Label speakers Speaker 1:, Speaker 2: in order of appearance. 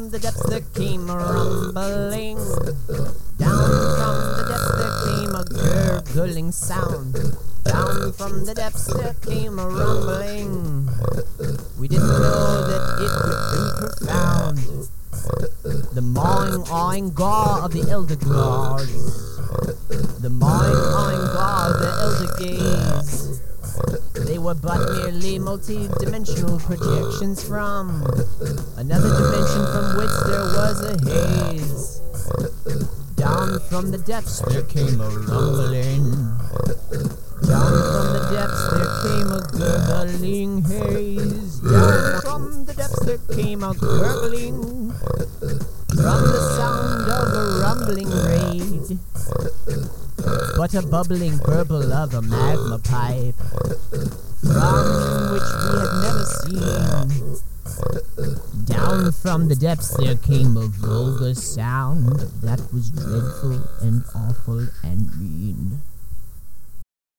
Speaker 1: from the depths there came a rumbling. Down from the depths there came a gurgling sound. Down from the depths there came a rumbling. We didn't know that it would be profound. The mawing, awing gaw of the elder gods. The mawing, awing gaw of the elder gaze. They were but merely multi-dimensional projections from another dimension from which there was a haze. Down from the depths there came a rumbling. Down from the depths there came a gurgling haze. Down from the depths there came a gurgling. From the sound of a rumbling raid, but a bubbling burble of a magma pipe, from which we had never seen. Down from the depths there came a vulgar sound that was dreadful and awful and mean.